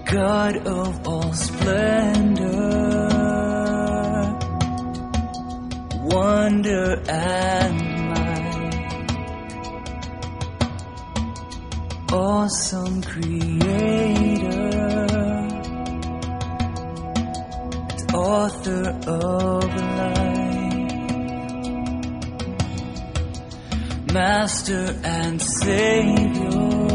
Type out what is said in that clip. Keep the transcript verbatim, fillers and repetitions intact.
God of all splendor, wonder and might, awesome creator, and author of life, master and savior,